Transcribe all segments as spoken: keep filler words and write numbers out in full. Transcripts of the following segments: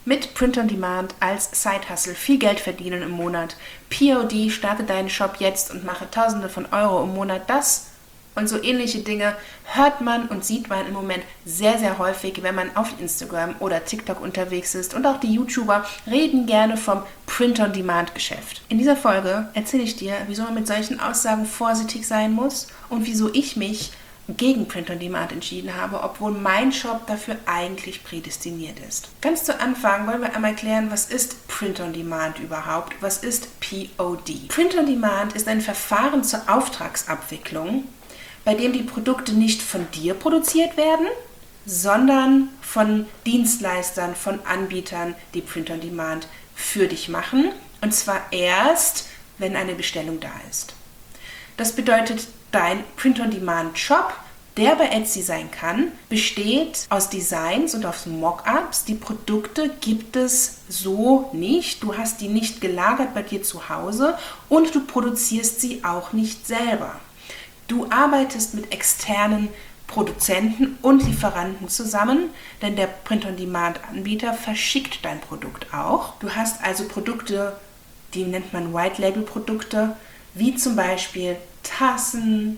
Mit Print on Demand als Side-Hustle viel Geld verdienen im Monat. P O D, starte deinen Shop jetzt und mache Tausende von Euro im Monat. Das und so ähnliche Dinge hört man und sieht man im Moment sehr, sehr häufig, wenn man auf Instagram oder TikTok unterwegs ist. Und auch die YouTuber reden gerne vom Print-on-Demand-Geschäft. In dieser Folge erzähle ich dir, wieso man mit solchen Aussagen vorsichtig sein muss und wieso ich mich gegen Print-on-Demand entschieden habe, obwohl mein Shop dafür eigentlich prädestiniert ist. Ganz zu Anfang wollen wir einmal klären, was ist Print-on-Demand überhaupt? Was ist P O D? Print-on-Demand ist ein Verfahren zur Auftragsabwicklung, bei dem die Produkte nicht von dir produziert werden, sondern von Dienstleistern, von Anbietern, die Print-on-Demand für dich machen. Und zwar erst, wenn eine Bestellung da ist. Das bedeutet, dein Print-on-Demand-Shop, der bei Etsy sein kann, besteht aus Designs und aus Mockups. Die Produkte gibt es so nicht. Du hast die nicht gelagert bei dir zu Hause und du produzierst sie auch nicht selber. Du arbeitest mit externen Produzenten und Lieferanten zusammen, denn der Print-on-Demand-Anbieter verschickt dein Produkt auch. Du hast also Produkte, die nennt man White-Label-Produkte, wie zum Beispiel Tassen,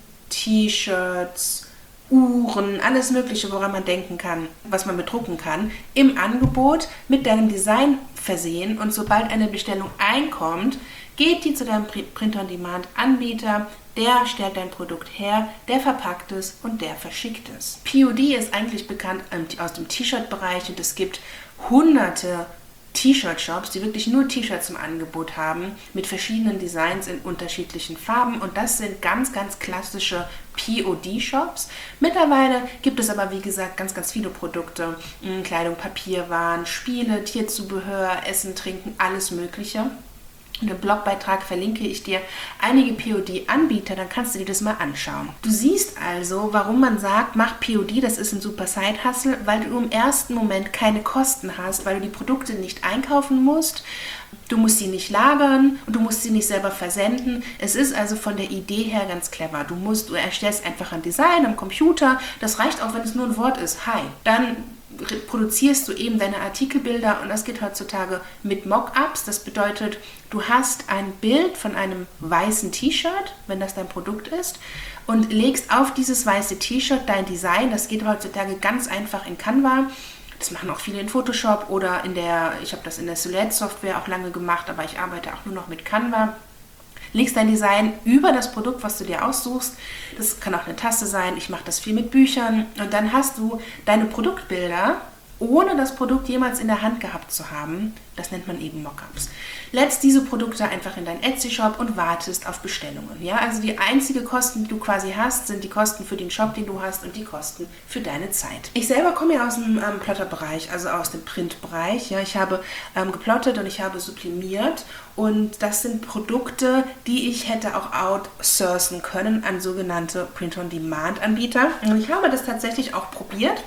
T-Shirts, Uhren, alles Mögliche, woran man denken kann, was man bedrucken kann, im Angebot mit deinem Design versehen. Und sobald eine Bestellung einkommt, geht die zu deinem Print-on-Demand-Anbieter, der stellt dein Produkt her, der verpackt es und der verschickt es. P O D ist eigentlich bekannt aus dem T-Shirt-Bereich und es gibt hunderte T-Shirt-Shops, die wirklich nur T-Shirts im Angebot haben, mit verschiedenen Designs in unterschiedlichen Farben, und das sind ganz, ganz klassische P O D-Shops. Mittlerweile gibt es aber, wie gesagt, ganz, ganz viele Produkte, Kleidung, Papierwaren, Spiele, Tierzubehör, Essen, Trinken, alles Mögliche. In dem Blogbeitrag verlinke ich dir einige P O D-Anbieter, dann kannst du dir das mal anschauen. Du siehst also, warum man sagt, mach P O D, das ist ein super Side-Hustle, weil du im ersten Moment keine Kosten hast, weil du die Produkte nicht einkaufen musst, du musst sie nicht lagern und du musst sie nicht selber versenden. Es ist also von der Idee her ganz clever. Du musst, du erstellst einfach ein Design am Computer, das reicht auch, wenn es nur ein Wort ist, hi. Dann produzierst du eben deine Artikelbilder und das geht heutzutage mit Mockups. Das bedeutet, du hast ein Bild von einem weißen T-Shirt, wenn das dein Produkt ist, und legst auf dieses weiße T-Shirt dein Design. Das geht heutzutage ganz einfach in Canva. Das machen auch viele in Photoshop oder in der, ich habe das in der Silhouette-Software auch lange gemacht, aber ich arbeite auch nur noch mit Canva. Legst dein Design über das Produkt, was du dir aussuchst. Das kann auch eine Tasse sein. Ich mache das viel mit Büchern. Und dann hast du deine Produktbilder, ohne das Produkt jemals in der Hand gehabt zu haben. Das nennt man eben Mockups. Lädst diese Produkte einfach in deinen Etsy-Shop und wartest auf Bestellungen. Ja? Also die einzige Kosten, die du quasi hast, sind die Kosten für den Shop, den du hast, und die Kosten für deine Zeit. Ich selber komme ja aus dem ähm, Plotter-Bereich, also aus dem Print-Bereich. Ja? Ich habe ähm, geplottet und ich habe sublimiert. Und das sind Produkte, die ich hätte auch outsourcen können an sogenannte Print-on-Demand-Anbieter. Und ich habe das tatsächlich auch probiert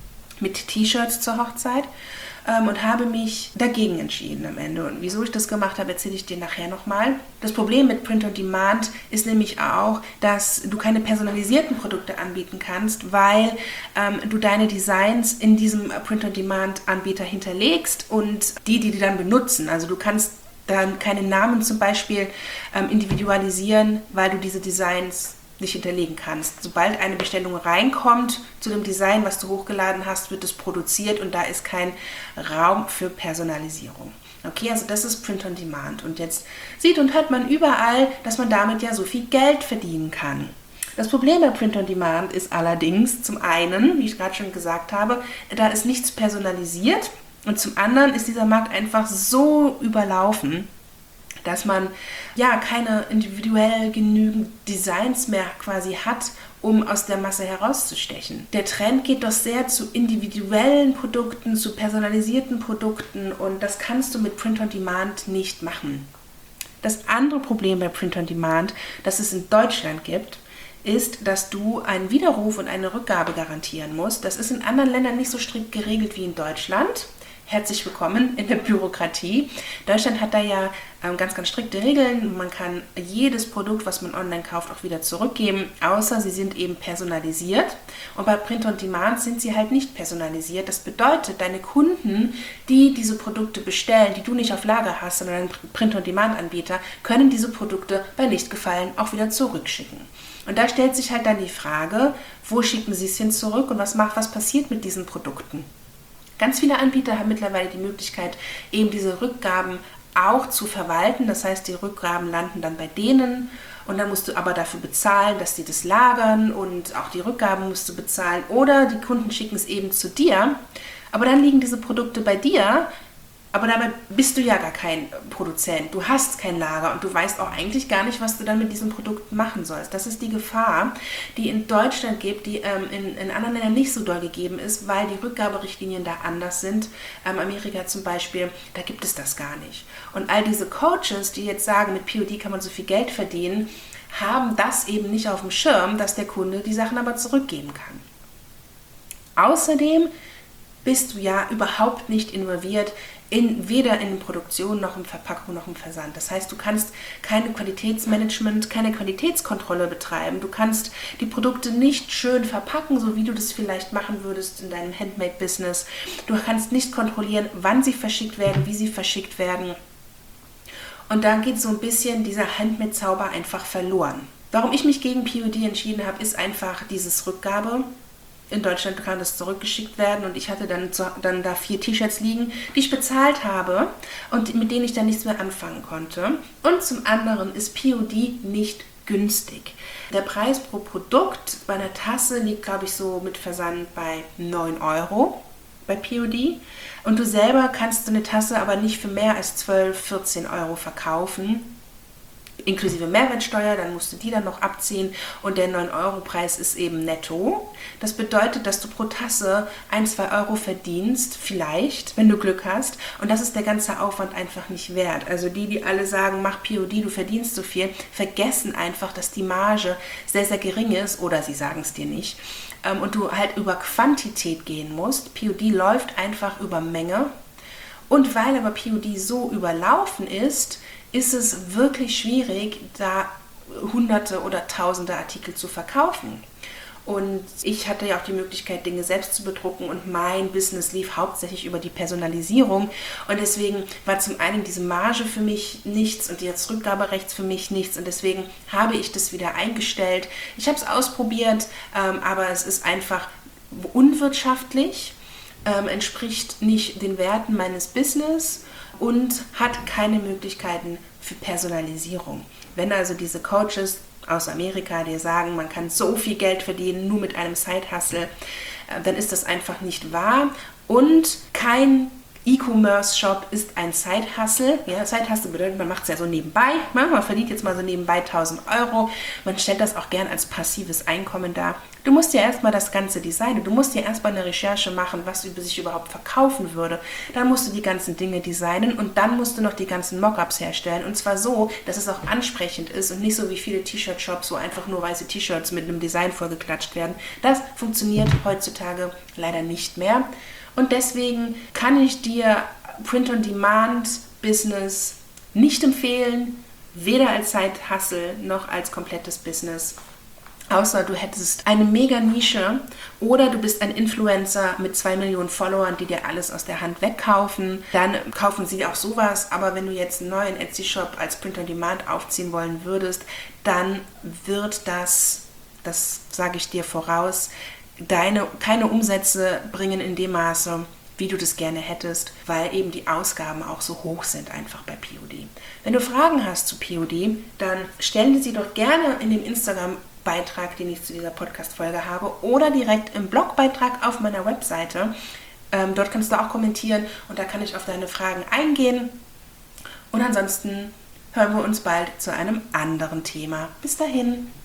mit T-Shirts zur Hochzeit ähm, und habe mich dagegen entschieden am Ende. Und wieso ich das gemacht habe, erzähle ich dir nachher nochmal. Das Problem mit Print-on-Demand ist nämlich auch, dass du keine personalisierten Produkte anbieten kannst, weil ähm, du deine Designs in diesem Print-on-Demand-Anbieter hinterlegst und die, die die dann benutzen. Also du kannst dann keine Namen zum Beispiel ähm, individualisieren, weil du diese Designs nicht hinterlegen kannst. Sobald eine Bestellung reinkommt zu dem Design, was du hochgeladen hast, wird es produziert und da ist kein Raum für Personalisierung. Okay, also das ist Print-on-Demand. Und jetzt sieht und hört man überall, dass man damit ja so viel Geld verdienen kann. Das Problem bei Print-on-Demand ist allerdings zum einen, wie ich gerade schon gesagt habe, da ist nichts personalisiert, und zum anderen ist dieser Markt einfach so überlaufen, dass man ja keine individuell genügend Designs mehr quasi hat, um aus der Masse herauszustechen. Der Trend geht doch sehr zu individuellen Produkten, zu personalisierten Produkten, und das kannst du mit Print-on-Demand nicht machen. Das andere Problem bei Print-on-Demand, das es in Deutschland gibt, ist, dass du einen Widerruf und eine Rückgabe garantieren musst. Das ist in anderen Ländern nicht so strikt geregelt wie in Deutschland. herzlich willkommen in der Bürokratie. Deutschland hat da ja ähm, ganz, ganz strikte Regeln. Man kann jedes Produkt, was man online kauft, auch wieder zurückgeben, außer sie sind eben personalisiert. Und bei Print on Demand sind sie halt nicht personalisiert. Das bedeutet, deine Kunden, die diese Produkte bestellen, die du nicht auf Lager hast, sondern ein Print on Demand Anbieter, können diese Produkte bei Lichtgefallen auch wieder zurückschicken. Und da stellt sich halt dann die Frage, wo schicken sie es hin zurück und was macht, was passiert mit diesen Produkten? Ganz viele Anbieter haben mittlerweile die Möglichkeit, eben diese Rückgaben auch zu verwalten. Das heißt, die Rückgaben landen dann bei denen und dann musst du aber dafür bezahlen, dass die das lagern und auch die Rückgaben musst du bezahlen. Oder die Kunden schicken es eben zu dir, aber dann liegen diese Produkte bei dir, aber dabei bist du ja gar kein Produzent. Du hast kein Lager und du weißt auch eigentlich gar nicht, was du dann mit diesem Produkt machen sollst. Das ist die Gefahr, die in Deutschland gibt, die ähm, in, in anderen Ländern nicht so doll gegeben ist, weil die Rückgaberichtlinien da anders sind. Ähm, Amerika zum Beispiel, da gibt es das gar nicht. Und all diese Coaches, die jetzt sagen, mit P O D kann man so viel Geld verdienen, haben das eben nicht auf dem Schirm, dass der Kunde die Sachen aber zurückgeben kann. Außerdem bist du ja überhaupt nicht involviert, in, weder in Produktion noch in Verpackung noch im Versand. Das heißt, du kannst kein Qualitätsmanagement, keine Qualitätskontrolle betreiben. Du kannst die Produkte nicht schön verpacken, so wie du das vielleicht machen würdest in deinem Handmade-Business. Du kannst nicht kontrollieren, wann sie verschickt werden, wie sie verschickt werden. Und da geht so ein bisschen dieser Handmade-Zauber einfach verloren. Warum ich mich gegen P O D entschieden habe, ist einfach dieses Rückgabe. In Deutschland kann das zurückgeschickt werden und ich hatte dann, dann da vier T-Shirts liegen, die ich bezahlt habe und mit denen ich dann nichts mehr anfangen konnte. Und zum anderen ist P O D nicht günstig. Der Preis pro Produkt bei einer Tasse liegt, glaube ich, so mit Versand bei neun Euro bei P O D. Und du selber kannst so eine Tasse aber nicht für mehr als zwölf, vierzehn Euro verkaufen. Inklusive Mehrwertsteuer, dann musst du die dann noch abziehen und der neun Euro Preis ist eben netto. Das bedeutet, dass du pro Tasse ein, zwei Euro verdienst, vielleicht, wenn du Glück hast, und das ist der ganze Aufwand einfach nicht wert. Also die, die alle sagen, mach P O D, du verdienst so viel, vergessen einfach, dass die Marge sehr, sehr gering ist oder sie sagen es dir nicht und du halt über Quantität gehen musst. P O D läuft einfach über Menge und weil aber P O D so überlaufen ist, ist es wirklich schwierig, da hunderte oder tausende Artikel zu verkaufen. Und ich hatte ja auch die Möglichkeit, Dinge selbst zu bedrucken und mein Business lief hauptsächlich über die Personalisierung. Und deswegen war zum einen diese Marge für mich nichts und das Rückgaberecht für mich nichts. Und deswegen habe ich das wieder eingestellt. Ich habe es ausprobiert, ähm, aber es ist einfach unwirtschaftlich, ähm, entspricht nicht den Werten meines Business und hat keine Möglichkeiten für Personalisierung. Wenn also diese Coaches aus Amerika dir sagen, man kann so viel Geld verdienen, nur mit einem Side-Hustle, dann ist das einfach nicht wahr und kein E-Commerce-Shop ist ein Side-Hustle. Ja, Side-Hustle bedeutet, man macht es ja so nebenbei. Man verdient jetzt mal so nebenbei tausend Euro. Man stellt das auch gern als passives Einkommen dar. Du musst ja erstmal das Ganze designen. Du musst ja erstmal eine Recherche machen, was sich überhaupt verkaufen würde. Dann musst du die ganzen Dinge designen und dann musst du noch die ganzen Mockups herstellen. Und zwar so, dass es auch ansprechend ist und nicht so wie viele T-Shirt-Shops, wo einfach nur weiße T-Shirts mit einem Design vollgeklatscht werden. Das funktioniert heutzutage leider nicht mehr. Und deswegen kann ich dir Print-on-Demand-Business nicht empfehlen, weder als Side-Hustle noch als komplettes Business. Außer du hättest eine Mega-Nische oder du bist ein Influencer mit zwei Millionen Followern, die dir alles aus der Hand wegkaufen. Dann kaufen sie auch sowas. Aber wenn du jetzt einen neuen Etsy-Shop als Print-on-Demand aufziehen wollen würdest, dann wird das, das sage ich dir voraus, deine keine Umsätze bringen in dem Maße, wie du das gerne hättest, weil eben die Ausgaben auch so hoch sind einfach bei P O D. Wenn du Fragen hast zu P O D, dann stellen sie doch gerne in dem Instagram-Beitrag, den ich zu dieser Podcast-Folge habe, oder direkt im Blogbeitrag auf meiner Webseite. Ähm, dort kannst du auch kommentieren und da kann ich auf deine Fragen eingehen. Und ansonsten hören wir uns bald zu einem anderen Thema. Bis dahin.